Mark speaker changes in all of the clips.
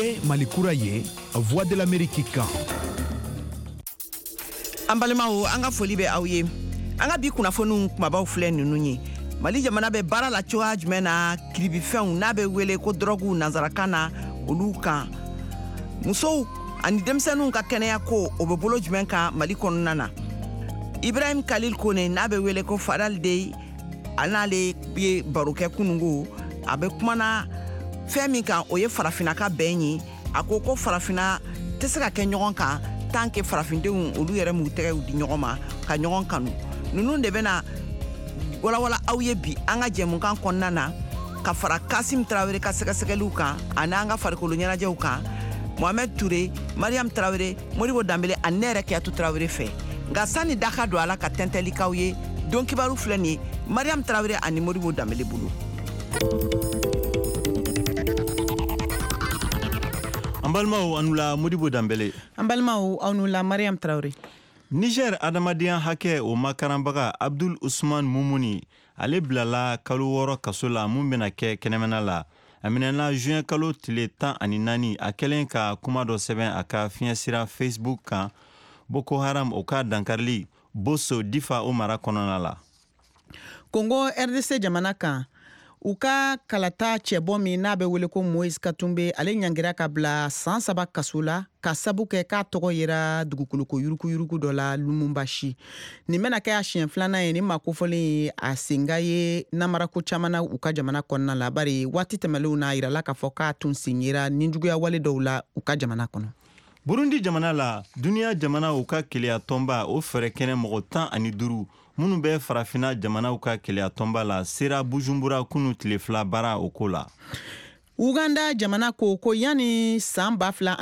Speaker 1: ye Mali kura ye Voix de l'Amérique kan.
Speaker 2: An balimaw an ka foli bɛ aw ye. An ka bi kunnafoniw kumabaw filɛ ninnu ye. Mali jamana bɛ baara la cogoya jumɛn na kiribifɛnw n'a bɛ wele ko droguw nanzarakan na olu kan. Musow ani denmisɛnninw ka kɛnɛya ko o bɛ bolo jumɛn kan Mali kɔnɔna na. Ibrahim Khalil Kone n'a bɛ wele ko Fadal Dey an'ale ye baro kɛ kunungo a bɛ kumana fɛn min kan o ye farafina ka bɛn ye. A ko farafina tɛ se ka kɛ ɲɔgɔn kan tant que farafindenw olu yɛrɛ m'u tɛgɛw di ɲɔgɔn ma ka ɲɔgɔn kanu. Ninnu de bɛna walawala aw ye bi an ka jɛmukan kɔnɔna na ka fara Kasim Tarawele ka sɛgɛsɛgɛliw kan ani an ka farikolo ɲɛnajɛw kan. Mohamed Touré, Mariam Tarawele, Modibo Dambele ani ne yɛrɛ Kiyatu Tarawele fɛ. Nka sani da ka don a la ka tɛntɛlikaw ye don kibaru filɛ nin ye Mariam Tarawele ani Modibo Dambele bolo.
Speaker 3: Ambalmaw anula Modibo Dambele.
Speaker 2: Ambalmaw anula Mariam Traoré.
Speaker 3: Niger adamadiyan hakɛ o makaranbaga Abdul Usman Mumuni ale bilala kalo 6 kaso la mun bena kɛ kɛnɛmana la. A minɛna juin kalo tile 14 a kɛlen ka kuma dɔ sɛbɛn a ka fiɲɛsira Facebook kan Boko Haram o ka dankarili Boso Difa o mara kɔnɔna la.
Speaker 2: Congo RDC jamana kan u ka kalata cɛbɔ min n'a bɛ wele ko Moïse Katumbe ale ɲangira ka bila san 3 kaso la ka sabu kɛ k'a tɔgɔ yera dugukoloko yuruku dɔ la Lumumbashi. Nin bɛna kɛ a siɲɛ filanan ye ni makofɔlen ye a senga ye namarako caman na u ka jamana kɔnɔna la. Bari waati tɛmɛlenw na yirala k'a fɔ k'a tun sen yera ninjuguya wale dɔw la u ka jamana kɔnɔ.
Speaker 3: Burundi jamana la duniya jamana u ka keleya tɔnba o fɛrɛ kɛnɛ mɔgɔ 15 minnu bɛ farafina jamanaw ka keleya tɔnba la sera Bujumbura kunu tile 2 bara o ko la.
Speaker 2: Uganda jamana ko yani san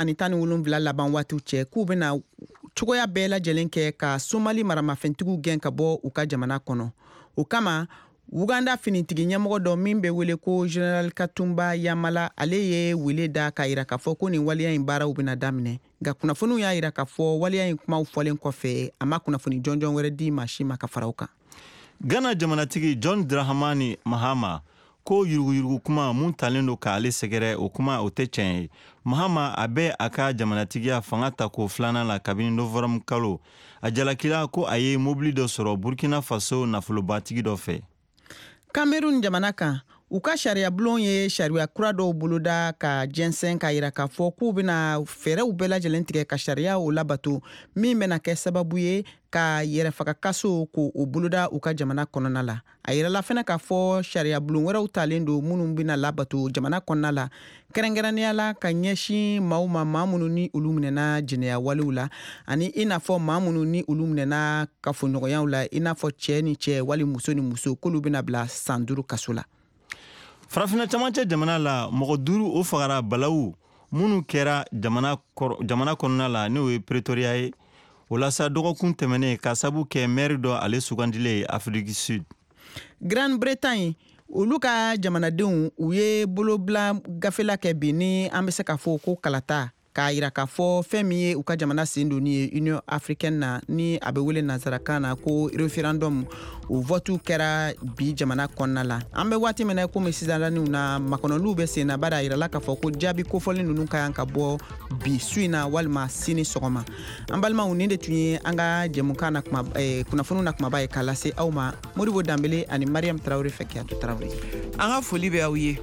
Speaker 2: 2017 laban waatiw cɛ k'u bɛna cogoya bɛɛ lajɛlen kɛ ka Somali maramafɛntigiw gɛn ka bɔ u ka jamana kɔnɔ. O kama Uganda finitigi ɲɛmɔgɔ dɔ min bɛ wele ko General Katumba Yamala ale ye wele da ka yira k'a fɔ ko nin waleya in baaraw bɛna daminɛ. Nka kunnafoniw y'a yira k'a fɔ waleya in kumaw fɔlen kɔfɛ a ma kunnafoni jɔnjɔn wɛrɛ di maa si ma ka fara o kan.
Speaker 3: Ghana jamanatigi John Dramani Mahama ko yuruguyurugu kuma mun talen do k'ale sɛgɛrɛ o kuma o tɛ tiɲɛ ye. Mahama a bɛ a ka jamanatigiya fanga ta ko filanan la kabini Novembre kalo. A jalakila ko a ye mobili dɔ sɔrɔ Burkina Faso nafolobatigi dɔ fɛ.
Speaker 2: Cameroun jamana kan u ka sariya bulon ye sariya kura dɔw boloda ka jɛnsɛn ka yira k'a fɔ k'u bɛna fɛɛrɛw bɛɛ lajɛlen tigɛ ka sariya o labato min bɛna kɛ sababu ye ka yɛrɛfaga kaso ko o boloda u ka jamana kɔnɔna la. A yirala fɛnɛ k'a fɔ sariya bulon wɛrɛw talen do minnu bɛna labato jamana kɔnɔna la kɛrɛnkɛrɛnnenya la ka ɲɛsin maa minnu ni olu minɛna jɛnɛya walew la ani i n'a fɔ maa minnu ni olu minɛna kafoɲɔgɔnyaw la i n'a fɔ cɛ ni cɛ wali muso ni muso k'olu bɛna bila san 5 kaso la.
Speaker 3: Farafina camancɛ jamana la mɔgɔ 5 o fagara balawu minnu kɛra jamana kɔnɔna la n'o ye Pretoria ye o la sa dɔgɔkun tɛmɛnen ka sabu kɛ maire dɔ ale sugandile Afrique Sud.
Speaker 2: Grande Bretagne olu ka jamanadenw u ye bolobila gafela kɛ bi ni an bɛ se k'a fɔ ko kalata k'a yira k'a fɔ fɛn min ye u ka jamana sen doni ye Union Africaine na ni a bɛ wele nanzarakan na ko referendum o votu kɛra bi jamana kɔnɔna la. An bɛ waati min na komi sisan na makɔnɔliw bɛ sen na bari a yirala k'a fɔ ko jaabi kofɔlen ninnu ka kan ka bɔ bi su in na walima sini sɔgɔma. An balimaw nin de tun ye an ka jɛmukan na kunnafoniw na kumaba ye k'a lase aw ma Modibo Dambele ani Mariam Traoré fɛ Kiyatu Traoré. An ka foli bɛ aw ye.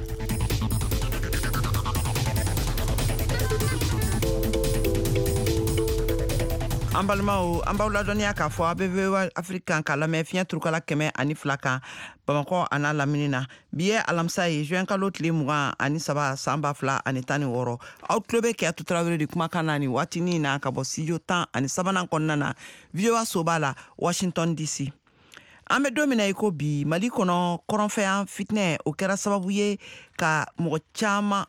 Speaker 2: An balimaw an b'aw ladɔnniya k'a fɔ ABV Afrique kan k'a lamɛn fiɲɛ turukala 102 kan Bamakɔ a n'a lamini na bi ye alamisa ye juin kalo tile 23 san 2016 aw tulo bɛ Kiyatu Tarawele de kumakan na nin waatinin na ka bɔ studio 13 kɔnɔna na VOA so b'a la Washington DC. An bɛ don min na i ko bi Mali kɔnɔ kɔrɔnfɛyan fitinɛ o kɛra sababu ye ka mɔgɔ caman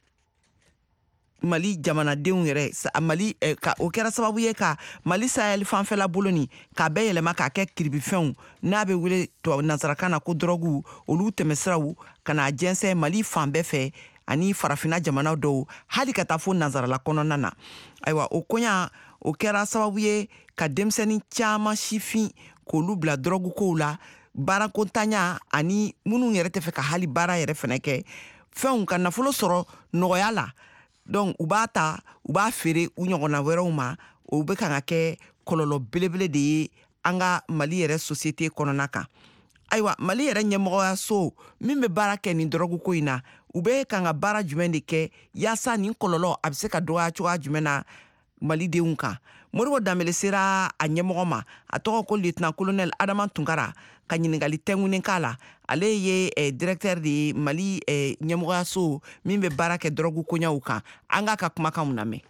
Speaker 2: Mali jamanadenw yɛrɛ o kɛra sababu ye ka Mali Sahel fanfɛla bolo ni k'a bɛɛ yɛlɛma k'a kɛ kiribifɛnw n'a bɛ wele nanzarakan na ko droguw olu tɛmɛsiraw ka n'a jɛnsɛn Mali fan bɛɛ fɛ ani farafina jamana dɔw hali ka taa fo nanzarala kɔnɔna na. Ayiwa o koɲa o kɛra sababu ye ka denmisɛnnin caman sifin k'olu bila drogu kow la baarakontanya ani minnu yɛrɛ tɛ fɛ ka hali baara yɛrɛ fɛnɛ kɛ fɛnw ka nafolo sɔrɔ nɔgɔya la donc u b'a ta u b'a feere u ɲɔgɔnna wɛrɛw ma o be kan ka kɛ kɔlɔlɔ belebele de ye an ka Mali yɛrɛ société kɔnɔna kan. Ayiwa Mali yɛrɛ ɲɛmɔgɔyaso min be baara kɛ nin drogue ko in na u be kan ka baara jumɛn de kɛ yaasa nin kɔlɔlɔ a be se ka dɔgɔya cogoya jumɛn na Malidenw kan. Modibo Dambele sera a ɲɛmɔgɔ ma a tɔgɔ ko lieutenant colonel Adama Tunkara ka ɲininkali tɛŋunen k'a la. Ale ye directeur de ye Mali ɲɛmɔgɔyaso min be baara kɛ drogue koɲaw kan. An k'a ka kumakanw lamɛn.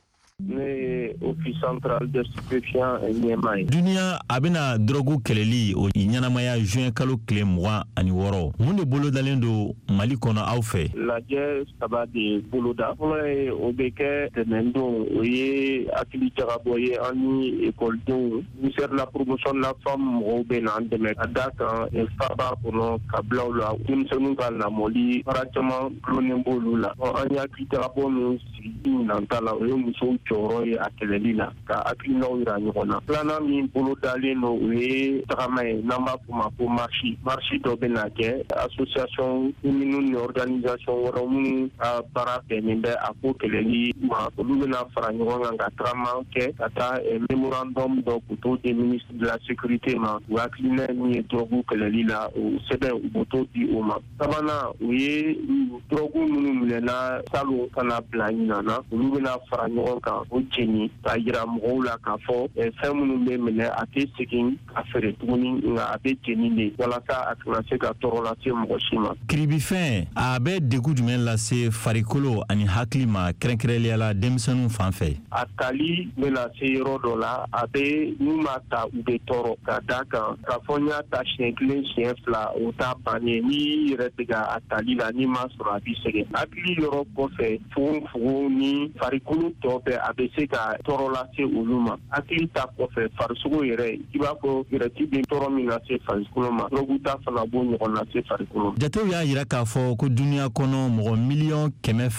Speaker 4: Ne office central de stupéfiant ɲɛma ye.
Speaker 3: Duniya a bena drogue kɛlɛli o ɲɛnamaya juin kalo tile 26 mun de bolodalen do Mali kɔnɔ aw fɛ?
Speaker 4: Lajɛ saba de boloda. Fɔlɔ ye o be kɛ tɛnɛndon o ye hakili jagabɔ ye an ni écoledenw. Ministère de la promotion de la femme mɔgɔw be na an dɛmɛ ka da kan fa b'a kɔnɔ ka bila u la denmisɛnninw ka lamɔli baara caman gulonnen b'olu la. An ye hakili jagabɔ min sigi nanta la o ye musow jɔyɔrɔ ye a kɛlɛli la ka hakilinaw yira ɲɔgɔn na. Filanan min bolo dalen no o ye tagama ye n'an b'a fɔ ma ko marche dɔ bɛna kɛ association minnu ni organisation wɛrɛw minnu ka baara bɛnnen bɛ a ko kɛlɛli ma olu bɛna fara ɲɔgɔn kan ka tagama kɛ ka taa mémorandum dɔ k'o to di ministre de la sécurité ma u hakilina min ye drogue kɛlɛli la o sɛbɛn u b'o to di o ma. Sabanan u ye drogue minnu minɛna salon kana bila ɲina na olu bɛna fara ɲɔgɔn kan o jeni ka yira mɔgɔw la k'a fɔ fɛn minnu bɛ minɛ a tɛ segin ka feere tuguni nka a bɛ jeni de walasa a kana se ka tɔɔrɔ lase mɔgɔ si ma.
Speaker 3: Kiribifɛn a bɛ degun jumɛn lase farikolo ani hakili ma kɛrɛnkɛrɛnnenya la denmisɛnninw fan fɛ? A
Speaker 4: tali bɛna se yɔrɔ dɔ la a bɛ n'u ma ta u bɛ tɔɔrɔ ka da kan k'a fɔ n y'a ta siɲɛ kelen siɲɛ fila o t'a bannen n'i yɛrɛ bɛ ka a tali la n'i ma sɔrɔ a b'i sɛgɛn. Hakili yɔrɔ kɔfɛ fugofugo ni farikolo tɔ bɛɛ a bɛ se ka tɔɔrɔ lase olu ma. Hakili ta kɔfɛ farisogo yɛrɛ i b'a fɔ yɛrɛti bɛ tɔɔrɔ min lase farikolo ma drogue ta fana b'o ɲɔgɔn lase farikolo ma.
Speaker 3: Jatew y'a yira k'a fɔ ko duniya kɔnɔ mɔgɔ miliyɔn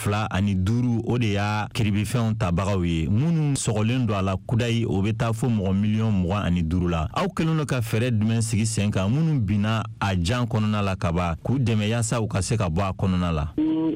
Speaker 3: 205 o de y'a kiribifɛnw tabagaw ye minnu sɔgɔlen do a la kudayi o bɛ taa fo mɔgɔ miliyɔn 25 la. Aw kɛlen do ka fɛɛrɛ jumɛn sigi sen kan minnu binna a jan kɔnɔna la kaban k'u dɛmɛ yaasa u ka se ka bɔ a kɔnɔna la?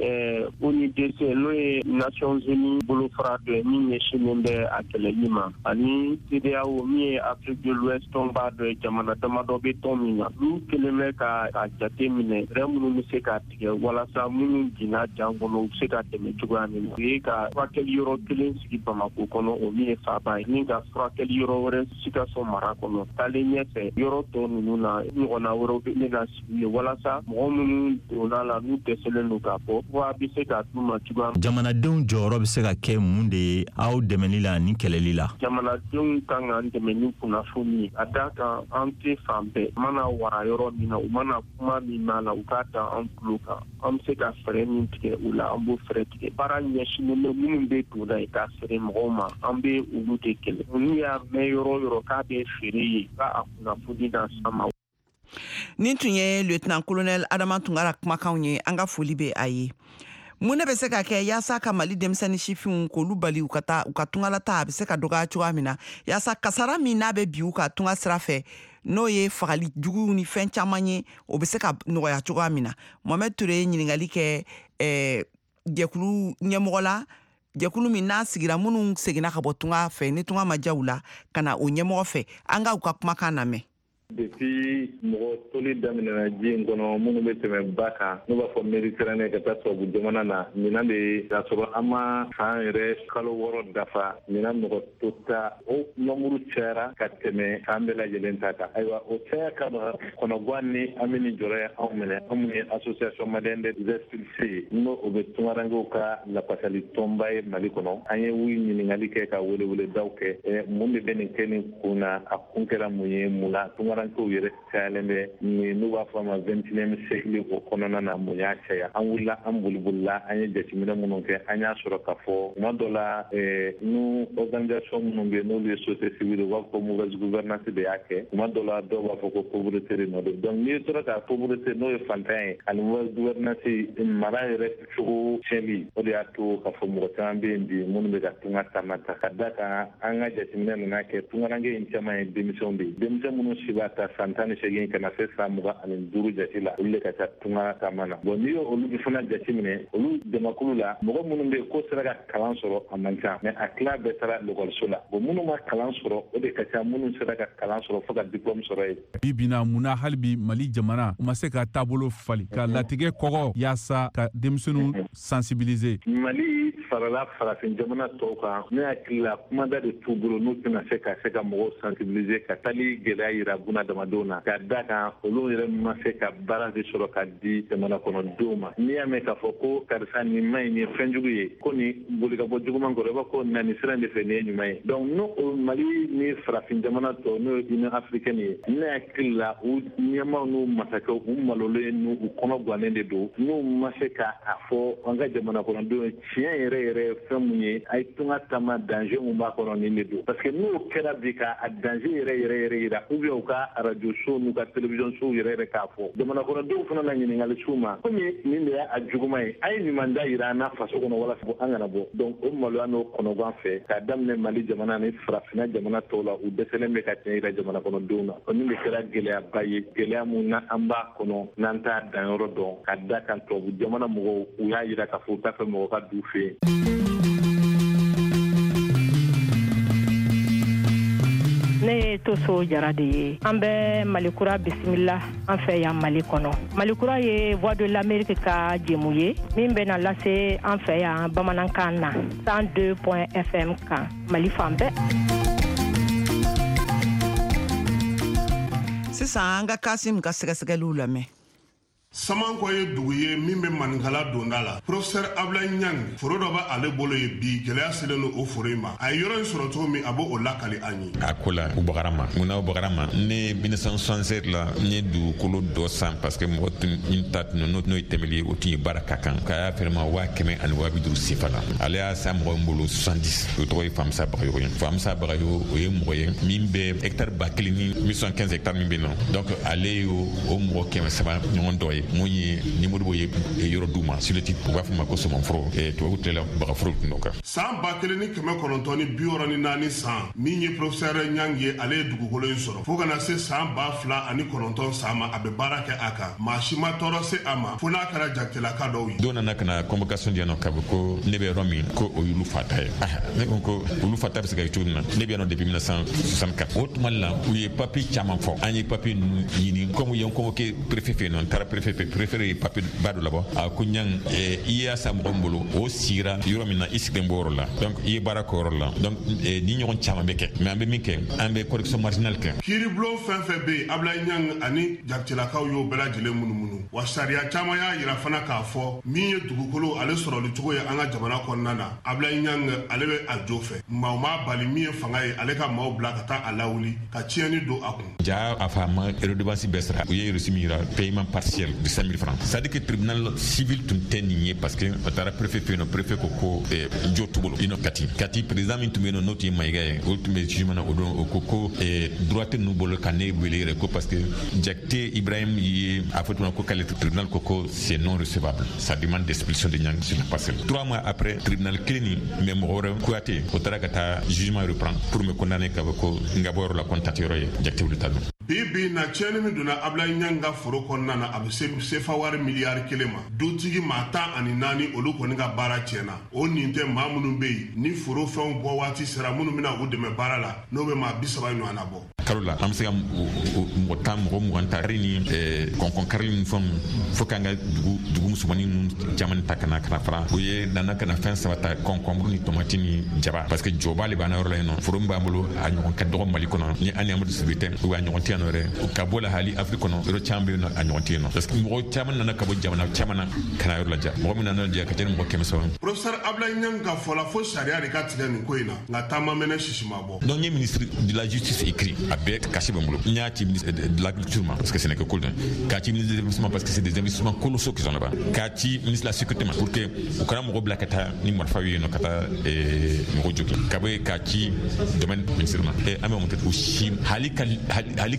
Speaker 4: ONUDC n'o ye Nations Unies bolofara dɔ ye min ɲɛsinnen bɛ a kɛlɛli ma ani CEDEAO min ye Afrique de l'Ouest tɔnba dɔ ye jamana damadɔ bɛ tɔn min na olu kelen bɛ ka jate minɛ fɛɛrɛ minnu bɛ se ka tigɛ walasa minnu binna jan kɔnɔ u bɛ se ka dɛmɛ cogoya min na o ye ka furakɛli yɔrɔ kelen sigi Bamako kɔnɔ o min ye Faba ye ni ka furakɛli yɔrɔ wɛrɛ Sikaso mara kɔnɔ taalen ɲɛfɛ yɔrɔ tɔ ninnu na ɲɔgɔnna wɛrɛw bɛna sigi ye walasa mɔgɔ minnu donna la n'u dɛsɛlen do k'a fɔ wa bɛ se ka d'u ma cogoya.
Speaker 3: Jamanadenw jɔyɔrɔ bɛ se ka kɛ mun de ye aw dɛmɛli la ni kɛlɛli la?
Speaker 4: Jamanadenw kan k'an dɛmɛ ni kunnafoni ye ka da kan an tɛ fan bɛɛ u mana wara yɔrɔ min na u mana kuma min m'a la u k'a da an tulo kan an bɛ se ka fɛɛrɛ min tigɛ u la an b'o fɛɛrɛ tigɛ. Baara ɲɛsinnen bɛ minnu bɛ don la ye k'a feere mɔgɔw ma an bɛ olu de kɛlɛ n'u y'a mɛn yɔrɔ yɔrɔ k'a bɛ feere ye k'a kunnafoni na s'an ma.
Speaker 2: Nin tun ye lieutenant colonel Adama Tunkara kumakanw ye an ka foli bɛ a ye. Mun de bɛ se ka kɛ yaasa ka Mali denmisɛnnin sifinw k'olu bali u ka tungalata a bɛ se ka dɔgɔya cogoya min na yaasa kasara min n'a bɛ bi u ka tunga sira fɛ n'o ye fagali juguw ni fɛn caman ye o bɛ se ka nɔgɔya cogoya min na. Mohamed Ture ye ɲininkali kɛ jɛkulu ɲɛmɔgɔ la jɛkulu min n'a sigira minnu seginna ka bɔ tunga fɛ ni tunga ma diya u la ka na o ɲɛmɔgɔ fɛ an ka u ka kumakan lamɛn.
Speaker 5: Depuis mɔgɔ toli daminɛna ji in kɔnɔ minnu bɛ tɛmɛ ba kan n'u b'a fɔ Méditerranée ka taa tubabu jamana na ɲinan de k'a sɔrɔ an ma san yɛrɛ kalo 6 dafa ɲinan mɔgɔ to ta o nombre cayara ka tɛmɛ k'an bɛɛ lajɛlen ta kan. Ayiwa o caya kama kɔnɔguwan ni an bɛ nin jɔrɔ ye anw minɛ anw min ye association malienne des expulsés n'o o bɛ tungarankew ka lapasali tɔnba ye Mali kɔnɔ an ye ɲininkali kɛ ka weleweledaw kɛ mun de bɛ nin kɛ nin kun na a kun kɛra mun ye mun na tungarankew yɛrɛ cayalen bɛ n'u b'a fɔ a ma 21e siècle o kɔnɔna na mun y'a caya an wulila an bolibolila an ye jateminɛ minnu kɛ an y'a sɔrɔ k'a fɔ tuma dɔ la n'u organisation minnu bɛ n'olu ye société civile u b'a fɔ mauvaise gouvernance de y'a kɛ tuma dɔ la dɔw b'a fɔ ko pauvreté de nɔ don donc n'i tora ka pauvreté n'o ye fantan ye ani mauvaise gouvernance mara yɛrɛ cogo tiɲɛli o de y'a to k'a fɔ mɔgɔ caman bɛ yen bi minnu bɛ ka tunga taama ta ka da kan an ka jateminɛ nana kɛ tungaranke in caman ye denmisɛnw de ye denmisɛn minnu si b'a la ta santani segin kana se samuga anin duru jati la olu ka ta tunga tamana bon ni olu bi fana jati mine olu de makulu la mogo munun be ko sera ka kalan sɔrɔ a man ca mais a kila bɛɛ taara lɔkɔliso la bon minnu ma kalan sɔrɔ o de ka ca minnu sera ka kalan sɔrɔ fo ka diplôme sɔrɔ ye.
Speaker 6: bi bina munna hali bi Mali jamana u ma se ka taabolo fali ka latigɛ kɔgɔ yaasa ka denmisɛnninw sensibiliser.
Speaker 5: Mali farala farafin jamana tɔw kan ne hakili la kumada de t'u bolo n'u tɛna se ka mɔgɔw sensibiliser ka taali gɛlɛya yira bunadamadenw na ka da kan olu yɛrɛ ma se ka baara de sɔrɔ ka di jamana kɔnɔdenw ma n'i y'a mɛn k'a fɔ ko karisa nin ma ɲi nin ye fɛn jugu ye ko nin boli ka bɔ juguman kɔrɔ i b'a ko na nin sira de fɛ nin ye ɲuman ye donc n'o Mali ni farafin jamana tɔw n'o ye Union africaine ye ne hakili la u ɲɛmaw n'u masakɛw u malolen n'u u kɔnɔ gannen de don n'u ma se ka a fɔ an ka jamana kɔnɔdenw ye tiɲɛ yɛrɛ fɛn mun ye a ye tunga taama danger mun b'a kɔnɔ nin de don parce que n'o kɛra bi ka a danger yɛrɛ yira ou bien u ka radio show n'u ka télévision show yɛrɛ k'a fɔ jamana kɔnɔdenw fana na ɲininkali s'u ma komi nin de y'a juguman ye a ye ɲuman da yira an na faso kɔnɔ walasa an kana bɔ donc o maloya n'o kɔnɔgan fɛ k'a daminɛ Mali jamana ni farafinna jamana tɔw la u dɛsɛlen bɛ ka tiɲɛ yira jamana kɔnɔdenw na o nin de kɛra gɛlɛyaba ye gɛlɛya mun na an b'a kɔnɔ n'an t'a danyɔrɔ dɔn ka da kan tubabu jamana mɔgɔw u y'a yira k'a fɔ u t'a fɛ mɔgɔ ka d'u fɛ yen.
Speaker 7: ne ye Toso Jara de ye an bɛ Malikura bisimila an fɛ yan Mali kɔnɔ. Malikura ye Voix de l'Amérique ka jɛmu ye min bɛna lase an fɛ yan bamanankan na 102.fm kan Mali fan bɛɛ.
Speaker 2: sisan an ka Kasim ka sɛgɛsɛgɛliw lamɛn.
Speaker 8: Samanko ye dugu ye min bɛ maninkala donda la professeur Ablaye Niang foro dɔ bɛ ale bolo ye bi gɛlɛya selen don o foro in ma a ye yɔrɔ in sɔrɔ cogo min a b'o lakali an ye.
Speaker 9: A ko la u bagara ma munna u bagara ma ne 1967 la n ye dugukolo dɔ san parce que mɔgɔ tun ta tun n'o ye tɛmɛli ye o tun ye baara ka kan k'a y'a feere ma 150 sifa la ale y'a san mɔgɔ min bolo 70 o tɔgɔ ye Famisa Bagayogo ye Famisa Bagayogo o ye mɔgɔ ye min bɛ hectare 1000 ni 115 hectares min bɛ yen nɔ donc ale ye o mɔgɔ 300 ɲɔgɔn dɔ ye mun ye ni Modibo ye yɔrɔ d'u ma sur le titre u b'a fɔ ma ko Somanforo tubabu tile la bagaforo tun kan
Speaker 8: san 1964 san min ye professeur Niang ye ale ye dugukolo in sɔrɔ fo kana se san 2009 san ma a bɛ baara kɛ a kan maa si ma tɔɔrɔ se a ma fo n'a kɛra jagɛlɛka dɔw ye.
Speaker 9: Don nana ka na convocation di yan nɔ k'a fɔ ko ne bɛ yɔrɔ min ko o y'olu fata ye ne ko olu fata bɛ se ka kɛ cogo min na ne bɛ yan nɔ depuis 1964 o tuma la u ye papier caman fɔ an ye papier ninnu ɲini comme u ye n convoqué préfet fɛ yen nɔ n taara préfet ye papier ba dɔ labɔ a ko Niang i y'a sa mɔgɔ min bolo o sigira yɔrɔ min na i sigilen b'o yɔrɔ la donc i ye baara kɛ yɔrɔ la donc ni ɲɔgɔn caman bɛ kɛ mais an bɛ min kɛ an bɛ correction marginale kɛ.
Speaker 8: Kiiribulon fɛn fɛn bɛ yen Ablaye Niang ani jagɛlɛkaw y'o bɛɛ lajɛlen munumunu wa sariya caman y'a yira fana k'a fɔ min ye dugukolo ale sɔrɔli cogo ye an ka jamana kɔnɔna na Ablaye Niang ale bɛ a jo fɛ maaw ma bali min ye fanga ye ale ka maaw bila ka taa a lawuli ka tiɲɛni don a kun. Ja
Speaker 9: a fa ma redevance bɛɛ sara u ye reçu min yira paiement partiel de 5 000 francs c'est à dire que tribunal civil tun tɛ nin ye parce que a taara préfet fɛ yen nɔ préfet ko jo t'u bolo i nɔ kati président min tun bɛ yen nɔ n'o tun ye Mayiga ye o tun bɛ jugement na o don o ko droit tɛ ninnu bolo ka ne wele yɛrɛ ko parce que Jakite Ibrahim ye a fɔ tuma ko k'ale tribunal ko c'est non recevable sa demande d'expulsion de Niang sur la parcelle 3 mois après tribunal kelen ni mais mɔgɔ wɛrɛ Kuyate o taara ka taa jugement reprendre pour me condamner ka fɔ ko n ka bɔ yɔrɔ la ko n ta tɛ yɔrɔ ye Jakite wuli ta don.
Speaker 8: Bi na tiɲɛni min donna Ablaye Niang ka foro kɔnɔna na a bɛ se sefa wari miliyari 1 ma dutigi maa 14 olu kɔni ka baara tiɲɛna o nin tɛ maa minnu bɛ yen ni foro fɛnw bɔ waati sera minnu bɛna u dɛmɛ baara la n'o bɛ maa 30 ɲɔgɔn na bɔ.
Speaker 9: Kalo la an bɛ se ka mɔgɔ 10 mɔgɔ 20 ta ni kɔnkɔn karili ni fɛnw fo k'an ka dugu musomanin ninnu caman ta ka na fara o ye nana ka na fɛn 3 ta kɔnkɔnburu ni tomati ni jaba parce que jɔba de b'an na yɔrɔ la yen nɔ foro min b'an bolo a ɲɔgɔn ka dɔgɔ Mali kɔnɔ ni an ni Amadu Sibi tɛ ou a ɲɔgɔn tɛ yan nɔ yɛrɛ ka bɔ la hali Afrique kɔnɔ yɔrɔ caman bɛ yen nɔ a ɲɔgɔn tɛ yen nɔ parce que mɔgɔ caman nana ka bɔ jamana caman na ka na yɔrɔ lajɛ mɔgɔ min nana lajɛ ka tɛmɛ mɔgɔ 300.
Speaker 8: Professeur Ablaye Niang ka fɔ la fo sariya de ka tigɛ nin ko in na nka taama mɛnɛ sisi ma bɔ.
Speaker 9: Donc n ye ministre de la justice écrit a bɛɛ kasi bɛ n bolo n y'a ci ministre de l'agriculture ma parce que ce n'est que cool k'a ci ministre de l'investissement parce que c'est des investissements colossaux qui sont là-bas k'a ci ministre de la sécurité ma pour que u kana mɔgɔ bila ka taa ni marifa ye yen nɔ ka taa mɔgɔ jogi ka bɔ k'a ci domaine ministre ma an bɛ mun kɛ o si hali ka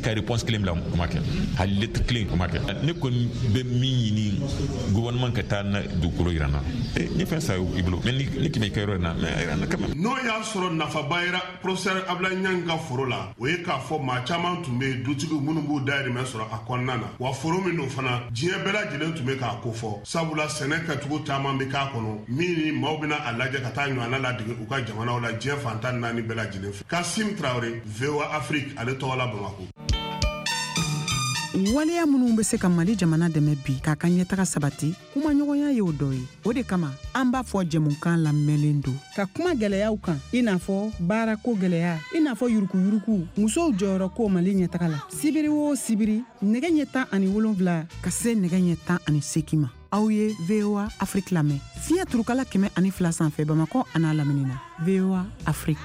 Speaker 9: ka réponse clé la kuma kɛ hali lettre clé kuma kɛ ne ko be min ɲini gouvernement ka taa na dugukolo yirana ne fɛn sa i bolo mais ni kɛmɛ kɛ yɔrɔ na mais quand même
Speaker 8: n'o y'a sɔrɔ nafaba yera professeur Ablaye Niang ka foro la o ye k'a fɔ maa caman tun bɛ dutigiw minnu b'u dayirimɛ sɔrɔ a kɔnɔna na wa foro min don fana diɲɛ bɛɛ lajɛlen tun bɛ k'a ko fɔ sabula sɛnɛ kɛcogo caman bɛ k'a kɔnɔ min ni maaw bɛna a lajɛ ka taa ɲɔgɔnna ladege u ka jamanaw la diɲɛ fantan 4 bɛɛ lajɛlen fɛ. Kasim Traoré, VOA Afrique, ale tɔgɔ la Bamako.
Speaker 2: waleya minnu bɛ se ka Mali jamana dɛmɛ bi k'a ka ɲɛtaga sabati kuma ɲɔgɔnya ye o dɔ ye o de kama an b'a fɔ jɛmukan lamɛnlen don ka kuma gɛlɛyaw kan i n'a fɔ baarako gɛlɛya i n'a fɔ yurukuyuruku musow jɔyɔrɔ ko Mali ɲɛtaga la sibiri o sibiri nɛgɛ ɲɛ 17 ka se nɛgɛ ɲɛ 18 ma aw ye VOA Afrique lamɛn fiɲɛ turukala 102 sanfɛ Bamako a n'a lamini na VOA Afrique.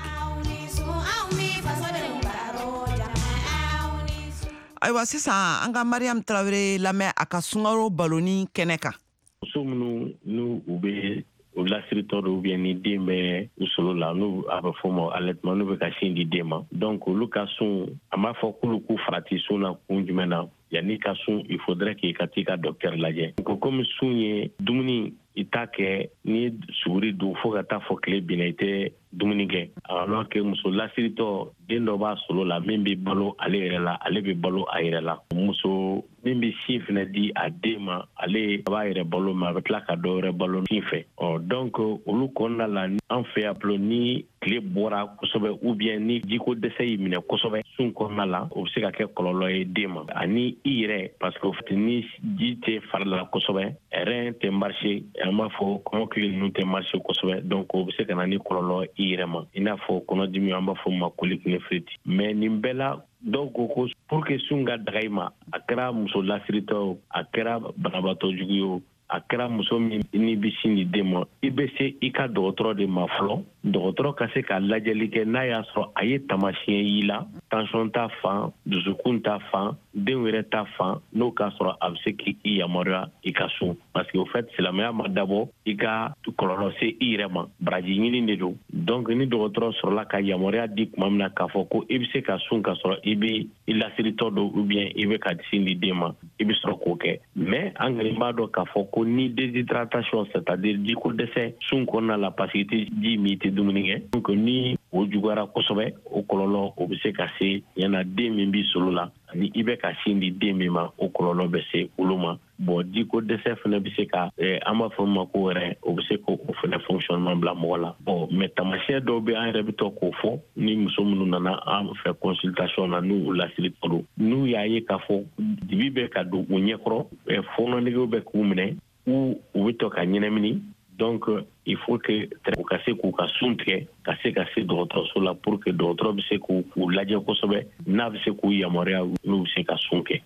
Speaker 2: Ayiwa sisan an ka Mariam Traoré lamɛn a ka sungaro baloni kɛnɛ kan.
Speaker 10: Muso minnu n'u u bɛ u lasiritɔ ou bien ni den bɛ u solo la n'u a bɛ fɔ o ma allaitement n'u bɛ ka sin di den ma donc olu ka sun a m'a fɔ k'olu k'u farati sun na kun jumɛn na yanni ka sun il faudrait que ka t'i ka docteur lajɛ ko comme sun ye dumuni i t'a kɛ ni suguri dun fo ka taa fɔ tile binna i tɛ dumuni kɛ alors que muso lasiritɔ den dɔ b'a solo la min bɛ balo ale yɛrɛ la ale bɛ balo a yɛrɛ la muso min bɛ sin fana di a den ma ale b'a yɛrɛ balo ma a bɛ tila ka dɔ wɛrɛ balo sin fɛ donc olu kɔnɔna la an fɛ yan ni tile bɔra kosɛbɛ ou bien ni jiko dɛsɛ y'i minɛ kosɛbɛ sun kɔnɔna la o bɛ se ka kɛ kɔlɔlɔ ye den ma ani i yɛrɛ parce que ni ji tɛ fari la kosɛbɛ rein tɛ marcher an b'a fɔ kɔmɔkili ninnu tɛ marcher kosɛbɛ donc o bɛ se ka na ni kɔlɔlɔ i yɛrɛ ma i n'a fɔ kɔnɔdimi an b'a fɔ ma colique néphrite mais nin bɛɛ la dɔw ko pour que sun ka daga i ma a kɛra muso lasiritɔ a kɛra banabaatɔ jugu ye a kɛra muso min ni bɛ sin di den ma i bɛ se i ka dɔgɔtɔrɔ de ma fɔlɔ dɔgɔtɔrɔ ka se ka lajɛli kɛ n'a y'a sɔrɔ a ye taamasiyɛn y'i la tension ta fan dusukun ta fan den yɛrɛ ta fan n'o k'a sɔrɔ a bɛ se k'i yamaruya i ka sun parce que au fait silamɛya ma dabɔ i ka kɔlɔlɔ se i yɛrɛ ma baraji ɲini de don donc ni dɔgɔtɔrɔ sɔrɔla ka yamaruya di tuma min na k'a fɔ ko i bɛ se ka sun ka sɔrɔ i bɛ i lasiritɔ don ou bien i bɛ ka sin di den ma i bɛ sɔrɔ k'o kɛ mais an kɔni b'a dɔn k'a fɔ ko ni déshydratation c'est-à-dire jiko dɛsɛ sun kɔnɔna la parce que i tɛ ji min i tɛ dumuni kɛ donc ni o juguyara kosɛbɛ o kɔlɔlɔ o bɛ se ka se ɲana den min b'i solo la ani i bɛ ka sin di den min ma o kɔlɔlɔ bɛ se olu ma bon jiko dɛsɛ fana bɛ se ka an b'a fɔ ma ko wɛrɛ o bɛ se k'o fana fonctionnement bila mɔgɔ la bon mais taamasiyɛn dɔw bɛ an yɛrɛ bɛ to k'o fɔ ni muso minnu nana an fɛ consultation na n'u lasiritɔ don n'u y'a ye k'a fɔ dibi bɛ ka don u ɲɛkɔrɔ fɔɔnɔ negew bɛ k'u minɛ u bɛ to ka ɲɛnamini donc il faut que u ka se k'u ka sun tigɛ ka se ka se dɔgɔtɔrɔso la pour que dɔgɔtɔrɔ bɛ se k'u lajɛ kosɛbɛ n'a bɛ se k'u yamaruya n'u bɛ se ka sun kɛ.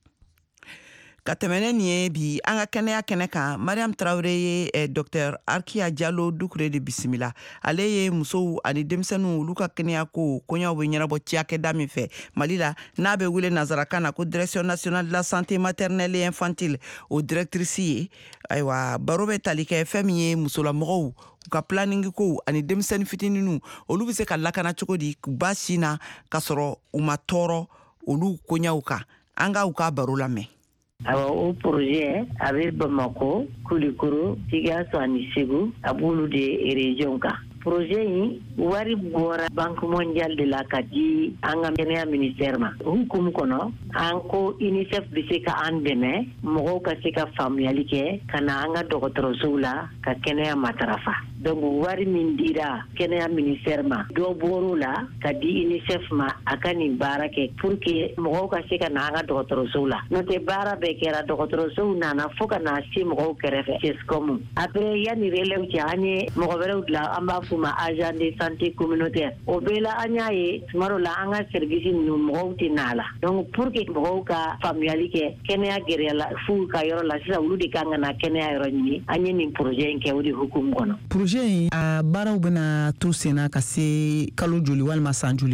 Speaker 2: Ka tɛmɛnen nin ye bi an ka kɛnɛya kɛnɛ kan Mariam Traoré ye Dr Arkia Diallo Dukure de bisimila ale ye musow ani denmisɛnninw olu ka kɛnɛya ko kɔɲɔw bɛ ɲɛnabɔ cakɛda min fɛ Mali la n'a bɛ wele nazarakan na ko Direction nationale de la santé maternelle et infantile o directrice ye ayiwa baro bɛ tali kɛ fɛn min ye musolamɔgɔw u ka planning ko ani denmisɛnnin fitininw olu bɛ se ka lakana cogo di ba sin na ka sɔrɔ u ma tɔɔrɔ olu kɔɲɔw kan an ka u ka baro lamɛn.
Speaker 11: O projet a bɛ Bamako, Kulikoro, Sikaso ani Segu a b'olu de région kan. Projet in wari bɔra Banque mondiale de la ka di an ka kɛnɛya ministère ma. Hukumu kɔnɔ an ko UNICEF bɛ se ka an dɛmɛ mɔgɔw ka se ka faamuyali kɛ ka na an ka dɔgɔtɔrɔsow la ka kɛnɛya matarafa. Donc wari min dira kɛnɛya ministère ma dɔ bɔr'o la ka di UNICEF ma a ka nin baara kɛ pour que mɔgɔw ka se ka na an ka dɔgɔtɔrɔsow la. N'o tɛ baara bɛɛ kɛra dɔgɔtɔrɔsow nana fo ka na se mɔgɔw kɛrɛfɛ CESCOM. Après yanni relève cɛ an ye mɔgɔ wɛrɛw dilan an b'a f'u ma agent de santé communautaire. O bɛɛ la an y'a ye tuma dɔw la an ka service ninnu mɔgɔw tɛ n'a la. Donc pour que mɔgɔw ka faamuyali kɛ kɛnɛya gɛrɛ la f'u ka yɔrɔ la sisan olu de kan ka na kɛnɛya yɔrɔ ɲini an ye nin projet in kɛ o de hukumu kɔnɔ.
Speaker 2: Projet in a baaraw bɛna to senna ka se kalo joli walima san joli ma.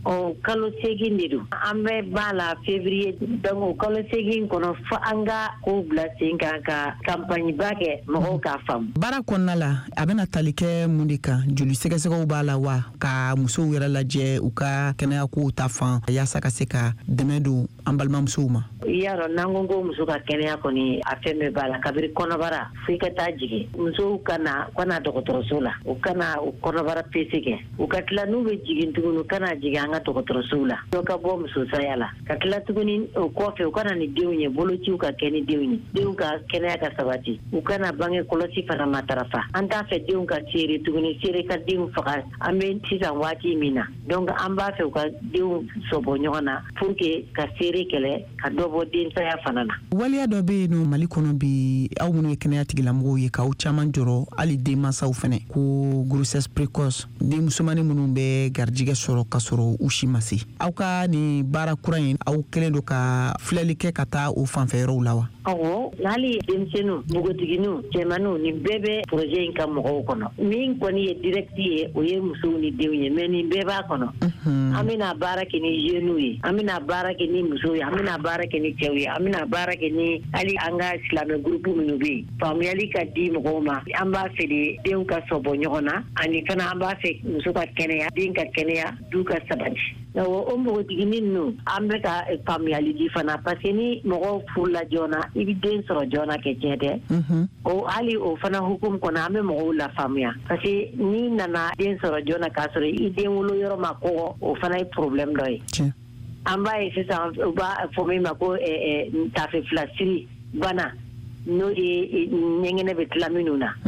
Speaker 11: o kalo segin de do an bɛ b'a la février donc o kalo segin kɔnɔ fo an ka ko bila sen kan ka campagne ba kɛ mɔgɔw k'a faamu.
Speaker 2: Baara kɔnɔna la a bɛna tali kɛ mun de kan joli sɛgɛsɛgɛw b'a la wa ka musow yɛrɛ lajɛ u ka kɛnɛya kow ta fan yaasa ka se ka dɛmɛ don an balimamusow ma.
Speaker 11: I y'a dɔn n'an ko muso ka kɛnɛya kɔni a fɛn bɛɛ b'a la kabiri kɔnɔbara fo ka taa jigin musow kana dɔgɔtɔrɔso la u kana u kɔnɔbara pese kɛ u ka tila n'u bɛ jigin tuguni u kana jigin an ka dɔgɔtɔrɔsow la dɔ ka bɔ muso saya la ka tila tuguni o kɔfɛ u kana ni denw ye bolociw ka kɛ ni denw ye denw ka kɛnɛya ka sabati u kana bange kɔlɔsi fana matarafa an t'a fɛ denw ka seere tuguni seere ka denw faga an bɛ sisan waati min na donc an b'a fɛ u ka denw sɔbɔ ɲɔgɔn na pour que ka seere kɛlɛ ka dɔ bɔ densaya fana na.
Speaker 2: Waliya dɔ bɛ yen nɔ Mali kɔnɔ bi aw minnu ye kɛnɛya tigilamɔgɔw ye k'aw caman jɔrɔ hali denmansaw fana ko grossesse précoce den musomanni minnu bɛ garijɛgɛ sɔrɔ ka sɔrɔ u si ma se aw ka nin baara kura in aw kɛlen don ka filɛli kɛ ka taa o fanfɛ yɔrɔw la wa?
Speaker 11: Awɔ hali denmisɛnninw npogotigininw cɛmanninw nin bɛɛ bɛ projet in ka mɔgɔw kɔnɔ min kɔni ye direct ye o ye musow ni denw ye mais nin bɛɛ b'a kɔnɔ an bɛna baara kɛ ni jeunes ye an bɛna baara kɛ ni musow ye an bɛna baara kɛ ni cɛw ye an bɛna baara kɛ ni hali an ka silamɛ groupe minnu bɛ yen faamuyali ka di mɔgɔw ma an b'a fɛ de denw ka sɔbɔ ɲɔgɔn na ani fana an b'a fɛ muso ka kɛnɛya den ka kɛnɛya du ka sabati. O npogotiginin ninnu an bɛ ka faamuyali di fana parce que ni mɔgɔw furula joona i bɛ den sɔrɔ joona kɛ tiɲɛ tɛ o hali o fana hukumu kɔnɔ an bɛ mɔgɔw la faamuya parce que n'i nana den sɔrɔ joona k'a sɔrɔ i den wolo yɔrɔ ma kɔgɔ o fana ye problème dɔ ye. An b'a ye sisan u b'a fɔ min ma ko tafe filasiri bana n'o ye ɲɛgɛnɛ bɛ tila minnu na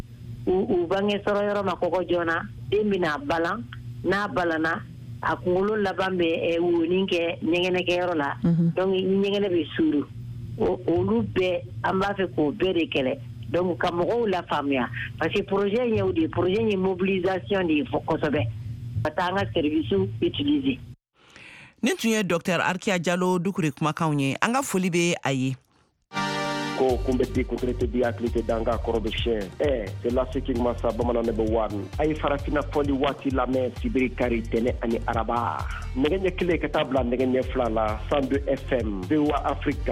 Speaker 11: u bange sɔrɔ yɔrɔ ma kɔgɔ joona den bɛna balan n'a balana a kunkolo laban bɛ wonin kɛ ɲɛgɛnɛkɛyɔrɔ la donc ɲɛgɛnɛ bɛ suuru olu bɛɛ an b'a fɛ k'o bɛɛ de kɛlɛ donc ka mɔgɔw la faamuya parce que projet in ye o de ye projet in ye mobilisation de ye kosɛbɛ ka taa an ka service utiliser.
Speaker 2: Nin tun ye Dr Arkia Jalo Dukure kumakanw ye an ka foli bɛ a ye.
Speaker 12: Ko kun bɛ décontracté di hakili dan ka kɔrɔ bɛ siɲɛ c'est là ce qui masa bamanan ne bɛ wari a ye farafina fɔli waati lamɛn sibiri kari tɛnɛ ani araba nɛgɛ ɲɛ kelen ka taa bila nɛgɛ ɲɛ fila la 102 FM VOA Afrique.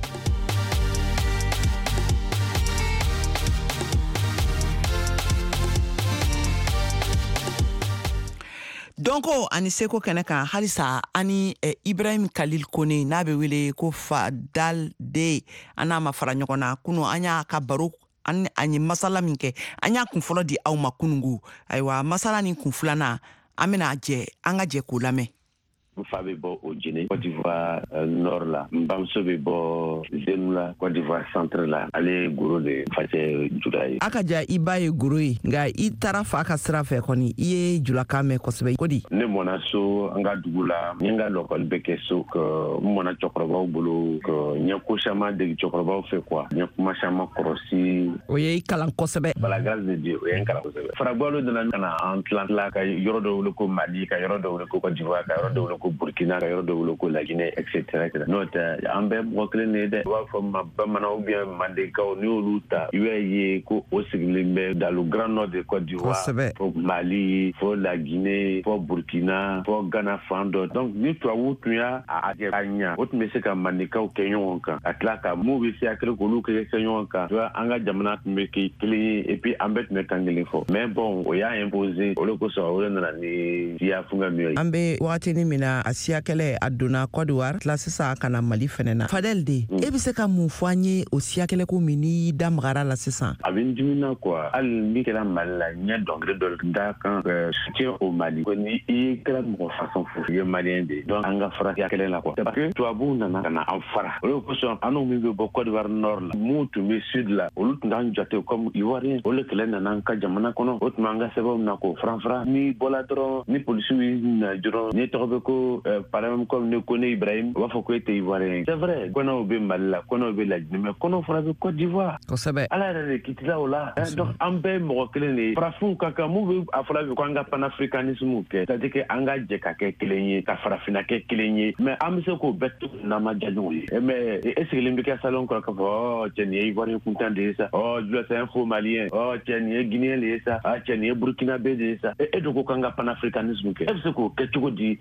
Speaker 2: Donko ani seko kɛnɛ kan halisa ani Ibrahim Khalil Kone n'a bɛ wele ko Fadal de an n'a ma fara ɲɔgɔn na kunu an y'a ka baro an ye masala min kɛ an y'a kun fɔlɔ di aw ma kunungu ayiwa masala ni kun filanan an bɛna an ka jɛ k'o lamɛn.
Speaker 10: N fa bɛ bɔ o Guinée, Côte d'Ivoire nord la. N bamuso bɛ bɔ Zenu la, Côte d'Ivoire centre la. Ale ye Goro de facɛ Jula ye. A ka ja i ba ye Goro ye nka i taara fa ka sira fɛ kɔni i ye Julakan mɛn kosɛbɛ ko di? Ne mɔna so an ka dugu la, n ye n ka lɔkɔli bɛ kɛ so ka n mɔna cɛkɔrɔbaw bolo ka n ye ko caman dege cɛkɔrɔbaw fɛ quoi. N ye kuma caman kɔrɔsi. O ye i kalan kosɛbɛ. Bala grâce de Dieu o ye n kalan kosɛbɛ. Faragbalo nana ka na an tila ka yɔrɔ dɔ wele ko Mali ka yɔrɔ dɔ wele ko Côte d'Ivoire ka yɔrɔ dɔ wele ko Burkina ka yɔrɔ dɔ wele ko La Guinée etc. N'o tɛ an bɛɛ mɔgɔ kelen de ye dɛ. U b'a fɔ ma bamanan ou bien mandekaw n'i y'olu ta i b'a ye ko o sigilen bɛ dans le grand nord de Côte d'Ivoire fo Mali fo La Guinée fo Burkina fo Ghana fan dɔ. Donc ni tubabuw tun y'a kɛ ka ɲa o tun bɛ se ka mandekaw kɛ ɲɔgɔn kan ka tila ka mun bɛ se ka kɛ k'olu kɛ ɲɔgɔn kan. Tu vois an ka jamana tun bɛ kɛ kelen ye et puis an bɛɛ tun bɛ kan kelen fɔ. Mais bon o y'a imposer o de kosɔn o de nana ni siya funga min ye. An bɛ waatinin min na a siya kɛlɛ a donna Côte d'Ivoire tila sisan ka na Mali fɛnɛ na. Fadel de e bɛ se ka mun fɔ an ye o siya kɛlɛ ko min n'i da magara la sisan? A bɛ n dimina quoi hali n'i kɛra Mali la n ye dɔnkili dɔ da kan soutien au Mali ko ni i kɛra mɔgɔ façon fo i ye malien de donc an ka fara siya kɛlɛ la quoi. C'est parce que tubabuw nana ka na an fara o de kosɔn an n'u min bɛ bɔ Côte d'Ivoire nord la mun tun bɛ sud la olu tun t'an jate comme Ivoirien o de kɛlɛ nana an ka jamana kɔnɔ o tun b'an ka sɛbɛnw na k'o faran n'i bɔla dɔrɔn ni polisiw y'i na dɔrɔn n'i tɔgɔ bɛ ko par exemple comme ne Kone Ibrahim o b'a fɔ ko e tɛ Ivoirien. C'est vrai kɔnɔw bɛ Mali la kɔnɔw bɛ La Guinée mais kɔnɔw fana bɛ Côte d'Ivoire. Kosɛbɛ ala yɛrɛ de kitila o la donc an bɛɛ mɔgɔ kelen de ye farafinw ka kan mun bɛ a fɔra bi ko an ka panafricanisme kɛ c'est à dire que an ka jɛ ka kɛ kelen ye ka farafinna kɛ kelen ye mais an bɛ se k'o bɛɛ to n'an ma diya ɲɔgɔn ye mais e sigilen bɛ kɛ salon kɔrɔ k'a fɔ cɛ nin ye Ivoirien kuntan de ye sa Jula c'est un faux malien cɛ nin ye Guinéen de ye sa cɛ nin ye Burkinabé de ye sa e de ko k'an ka panafricanisme kɛ e bɛ se k'o kɛ cogo di ka miiriya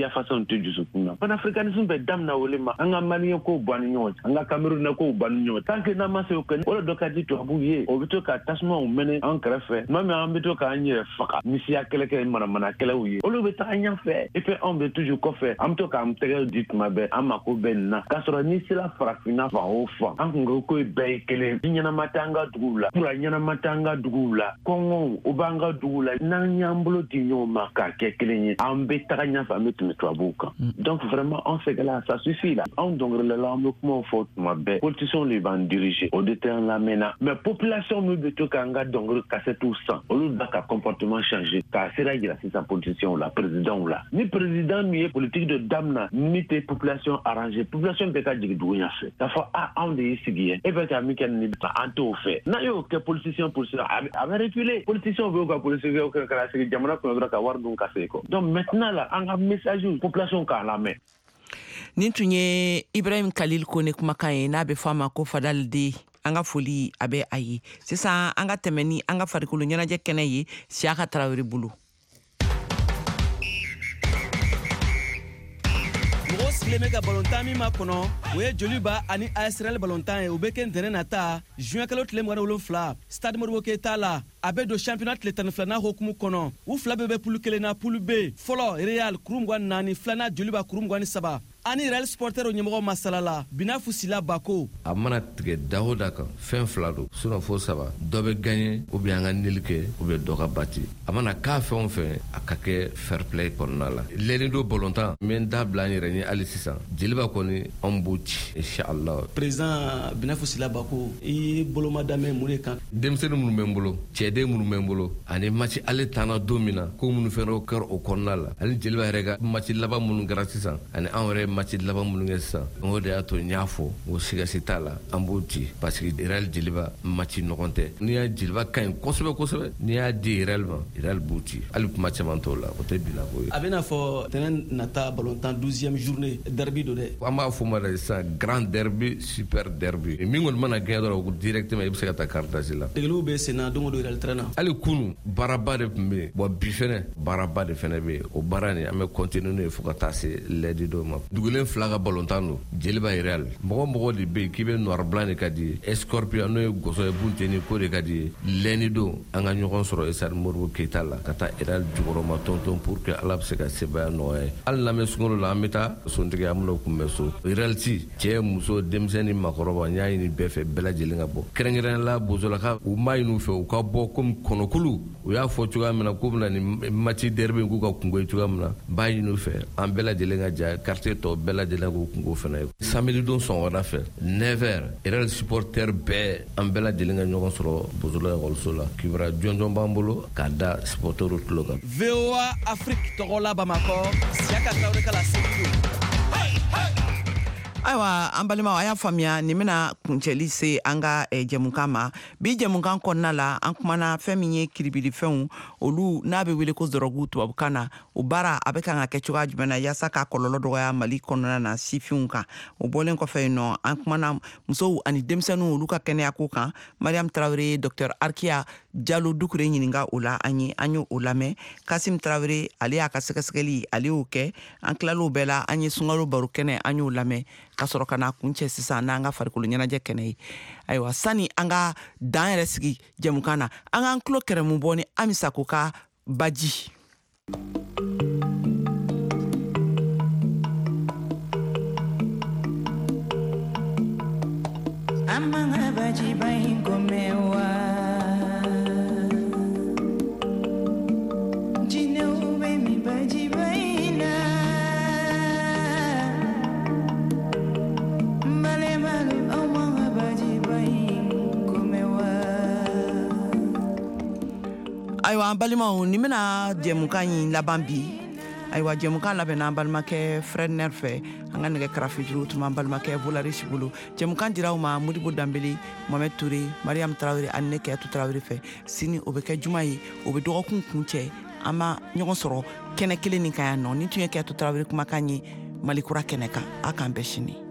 Speaker 10: façon te jusukuna panafricanisme be damna wolema anga malien ko bani nyot anga cameroun ko bani nyot tant que na ma se ko wala dokati to abuye o bito ka tasma o mene en krefe mame ambito ka nyere faka misia keleke mana kele uye o lo beta anya fe et puis on be toujours ko fe am to ka am tege dit mabe amako benna kasoro ni sila frafina fa o fa an ngo ko be kele nyana matanga dugula pura nyana matanga dugula kongo o banga dugula na nyambulo di nyoma ka kekelenye am be taganya fa metu metwabuka donc vraiment on fait que là ça suffit là on donc le langue comment faut mabe politiciens les van diriger au déterre la mena mais population me beto kanga donc casser tout ça au lieu d'un comportement changer ka sera gira c'est sa position la président là ni président ni politique de damna ni tes population arrangée population be ka digi douya fait ça faut on de ici et ben ta mikan ni ba anto fait na yo que politicien pour ça a reculer politicien veut ka politicien veut ka la série jamana ko dra ka war dun ka seko donc maintenant là on a message population ka la main
Speaker 2: nin tunye Ibrahim Khalil Kone kuma kan na be fama ko fadal de anga foli abe ayi sisan anga temeni anga farikulu ɲɛnajɛ kɛnɛ ye Siaka Traoré bulu
Speaker 13: mɔgɔ sigilen bɛ ka balontan min ma kɔnɔ o ye Joliba ani ASRL balontan ye o bɛ kɛ ntɛnɛn nata juin kalo tile 27 stade Modibo Keita la a bɛ don championnat tile 12nan hokumu kɔnɔ u fila bɛɛ bɛ poule kelen na poule B fɔlɔ Real kuru 24 filanan Joliba kuru 23 ani Real supporter ɲɛmɔgɔ masalala Bina Fusila Bako
Speaker 14: a mana tigɛ daho da kan fɛn fila don sinon fo saba dɔ bɛ gagner ou bien an ka nili kɛ ou bien dɔ ka bati a mana k'a fɛn o fɛn a ka kɛ fair play kɔnɔna la lɛni do balontan n bɛ n da bila n yɛrɛ ɲɛ hali sisan Jeliba kɔni an b'o ci inshallah
Speaker 13: président Bina Fusila Bako i ye bolomadamɛ mun de kan
Speaker 14: denmisɛnnin minnu bɛ n bolo cɛden minnu bɛ n bolo ani match ale tanna don min na ko minnu fɛnɛ kɛra o kɔnɔna la ani Jeliba yɛrɛ ka match laban minnu kɛra sisan ani an yɛrɛ match laban minnu kɛ sisan o de y'a to n y'a fɔ o sigasi t'a la an b'o ci parce que Real Jeliba match ɲɔgɔn tɛ n'i y'a Jeliba ka ɲi kosɛbɛ kosɛbɛ n'i y'a di Real ma Real b'o ci hali kuma caman t'o la o tɛ bila ko ye
Speaker 13: a bɛna fɔ tɛnɛn nata balontan 12e journée derby do dɛ
Speaker 14: an b'a fɔ ma de sisan grand derby super derby min kɔni mana gagner dɔrɔn directement i bɛ se ka taa carte d'âge la
Speaker 13: degeliw bɛ sen na don o don Real tɛrɛn na
Speaker 14: hali kunu baaraba de tun bɛ yen bon bi fɛnɛ baaraba de fɛnɛ bɛ yen o baara nin an bɛ continuer n'o ye fo ka taa se lɛdi dɔ ma dugulen fila ka balontan don Jeliba Real mɔgɔ de bɛ yen k'i bɛ noir blanc de ka di ye Scorpion n'o ye gɔsɔ ye bunteni ko de ka di ye lɛni don an ka ɲɔgɔn sɔrɔ Stade Modibo Keita la ka taa Real jukɔrɔ ma tɔntɔn pour que ala bɛ se ka sebaya nɔgɔya ye hali n'an bɛ sunkalo la an bɛ taa sontigi an bɛna kunbɛn so Real ci cɛ muso denmisɛnnin makɔrɔba n y'a ɲini bɛɛ fɛ bɛɛ lajɛlen ka bɔ kɛrɛnkɛrɛnnenya la bozolaka u m'a ɲini u fɛ u ka bɔ komi kɔnɔkulu u y'a fɔ cogoya min na k'u bɛna ni match derby k'u ka kungo ye cogoya min na n b'a ɲini u fɛ an bɛɛ lajɛlen ka ja quartier tɔ bɛɛ lajɛlen k'u kungo fana ye samedi don sɔgɔmada fɛ 9h Real supporter bɛɛ an bɛɛ lajɛlen ka ɲɔgɔn sɔrɔ bozola ekɔliso la kibaruya jɔnjɔn b'an bolo k'a da supporteru tulo kan
Speaker 13: VOA Afrique tɔgɔ la Bamakɔ Siaka Traoré ka la segi don
Speaker 2: aiwa an balimaw a y'a faamuya nin bena kuncɛli se an ka jɛmukan ma bi jɛmukan kɔnɔna la an kumana fɛn min ye kiribilifɛnw olu n'a be wele ko dɔrɔgu tubabukan na o baara a bɛ kan ka kɛ cogoya jumɛn na yaasa ka kɔlɔlɔ dɔgɔya Mali kɔnɔna na sifinw kan o bɔlen kɔfɛ yen nɔ an kumana musow ani denmisɛnninw olu ka kɛnɛyako kan Mariam Traoré Dr Arkia Jalo Dukure ɲininga o la an y'o lamɛn Kasim Traoré ale y'a ka sɛgɛsɛgɛli ale y'o kɛ an tilal'o bɛɛ la an ye sunkalo baro kɛnɛ an y'o lamɛn ka sɔrɔ ka na kuncɛ sisan n'an ka farikolo ɲɛnajɛ kɛnɛ ye ayiwa sani an ka dan yɛrɛ sigi jɛmukan na an k'an tulo kɛrɛmu bɔ ni Amisa ko ka baji
Speaker 15: amanga baji bain komewa
Speaker 2: aiwa an balimaw ni bena jɛmukan ɲi laban bi aiwa jɛmukan labɛnna an balimakɛ Fred Ner fɛ an ka nɛgɛ karafe juru tuma an balimakɛ Volaris bolo jɛmukan diraw ma Modibo Dambele Mohamed Touré Mariam Traoré ani ne Kɛyatu Traoré fɛ sini o bɛ kɛ juma ye o bɛ dɔgɔkun kuncɛ an ma ɲɔgɔn sɔrɔ kɛnɛ kelen nin kan yan nɔ ni tun ye Kɛyatu Traoré kumakan ye Malikura kɛnɛ kan a k'an bɛɛ sini